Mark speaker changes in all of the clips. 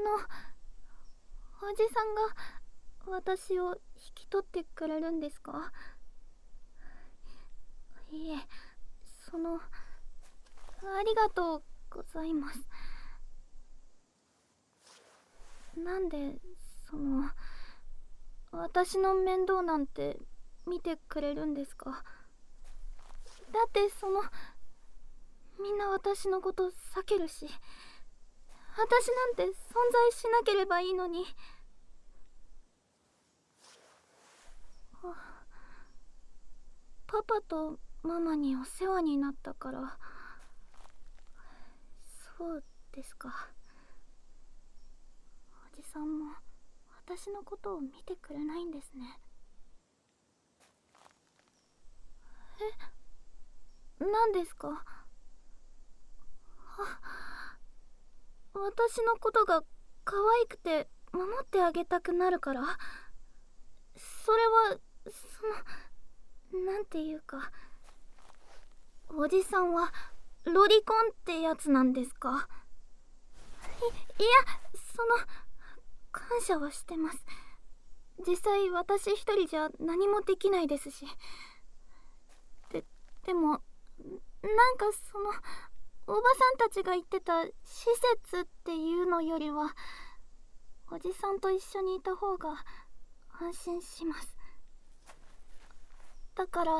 Speaker 1: おじさんが私を引き取ってくれるんですか？いえ、ありがとうございます。なんで、私の面倒なんて見てくれるんですか？だってみんな私のこと避けるし、私なんて存在しなければいいのに。パパとママにお世話になったから。そうですか。おじさんも私のことを見てくれないんですね。何ですか？私のことが可愛くて守ってあげたくなるから？それはなんていうか、おじさんはロリコンってやつなんですか？いや、感謝はしてます。実際私一人じゃ何もできないですし。でもなんかおばさんたちが言ってた施設っていうのよりは、おじさんと一緒にいた方が安心します。だから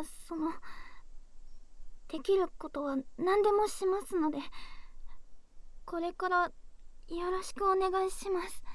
Speaker 1: できることは何でもしますので、これからよろしくお願いします。